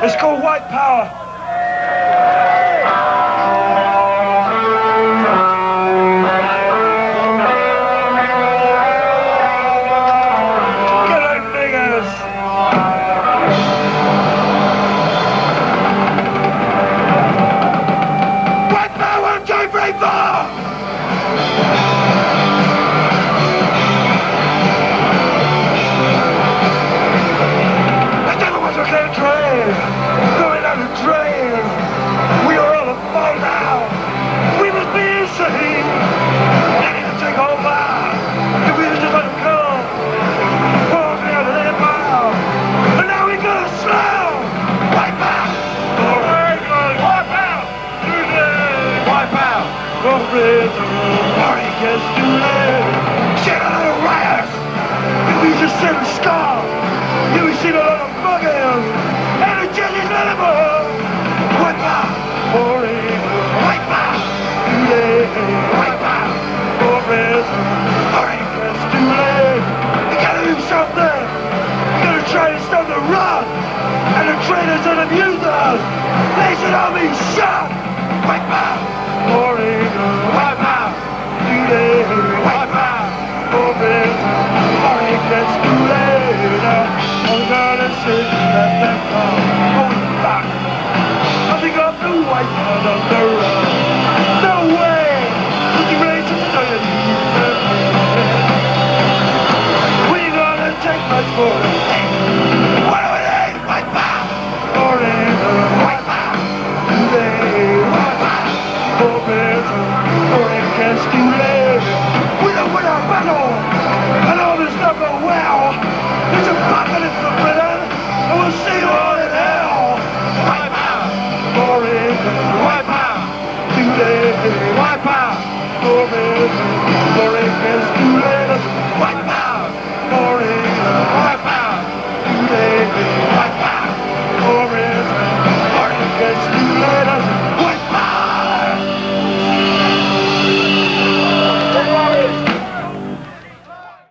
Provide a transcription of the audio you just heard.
It's called white power. Get out, niggas! White power, 1, 2, 3, 4! Going down the drain. We are all afraid now. We must be insane. They need to take over. If we just let them come. Pour me out of their power. And now we go slow. Wipe out. Wipe out. Wipe out. For prison. Party gets too late. Shit a little riots. If we just sit and starve. If we see a lot of buggers. Wipe out, wipe out, today, wipe out, forever, it's too late. You gotta do something. You gotta try to stop the run, and the traitors and abusers, they should all be shot. Wipe out, forever, wipe out, today, wipe out, forever, it's too late. I'm gonna sit at that car, going back. Nothing off the white man on the road. No way! Looking right to society. We ain't gonna take much for the thing. What do we need? White power! Forever, white power! Today, white power! Forever, or it gets too late. We don't win our battle! And all this stuff go well! There's a apocalypse for Britain! And we'll see you all in hell! White power! Forever, wipe out, today, wipe out, forever.